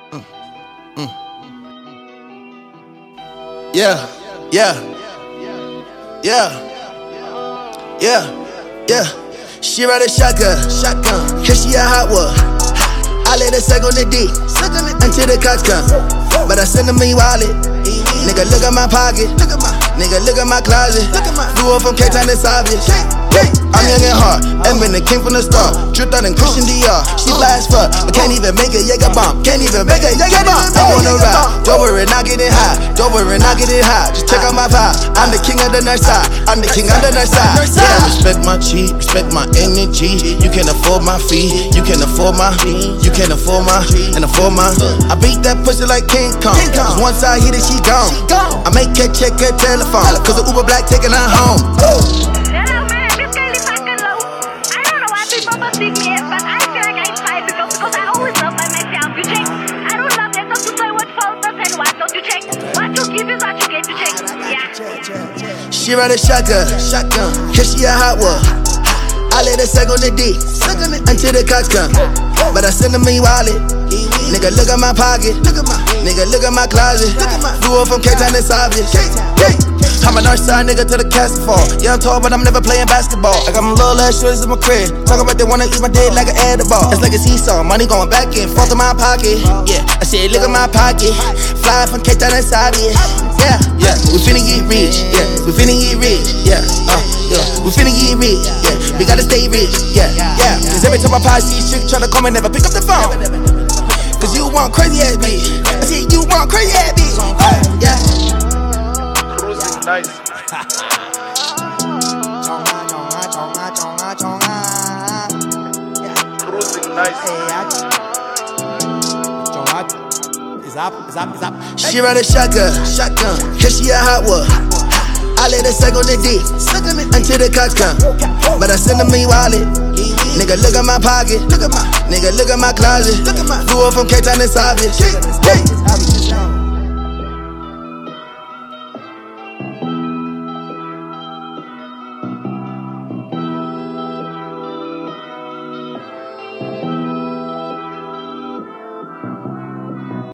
Yeah, yeah, yeah, yeah, yeah. She ride a shotgun, cause she a hot one. I let her suck on the D, until the cops come. But I send them me wallet. Nigga, look at my pocket. Nigga, look at my closet. Flew up from K-Town, it's obvious. I'm young and hard, and been the king from the start. Dripped out in Christian Dior. She fly as fuck, but can't even make a Jaeger bomb. Can't even make a Jaeger bomb. I'm on the ride, don't worry, not getting high. Don't worry, not getting high. Just check out my vibe. I'm the king of the north side. I'm the king of the north side. Yeah, respect my cheat, respect my energy. You can't afford my fee. You can't afford my. You can't afford my. And afford my. I beat that pussy like King Kong. Cause once I hit it, she gone. I make her check her telephone. Cause the Uber Black taking her home. But I feel like I fight because I always love by myself. You check. I don't love that not to play what photos and what don't you check. What you give is what you get to check. Yeah. She ride a shotgun, cause she a hot one. I let her suck on the D, until the cops come. But I send them me wallet. Nigga, look at my pocket. Nigga, look at my closet. Flew up from K-Town, it's obvious. I'm a north side nigga till the casket fall. Yeah, I'm tall, but I'm never playing basketball. I got my little ass shorties in my crib. Talking about they wanna eat my dick like an edible. It's like a seesaw, money going back and forth in my pocket. Yeah, I said, look at my pocket. Fly from K-Town, it's obvious. Yeah, yeah, we finna get rich. Yeah, we finna get rich. Yeah, yeah, we finna get rich. Yeah, we gotta stay rich. Yeah, yeah. Cause every time I pass these chicks try to call me, never pick up the phone. Cause you want crazy ass bitch. I said, you want crazy ass bitch. Yeah. Nice. Cruising nice. She ride a shotgun, cause she a hot one. I let her suck on the D, until the cops come. But I send them me wallet. Nigga, look at my pocket. Nigga, look at my closet. Flew up from K-Town, it's obvious.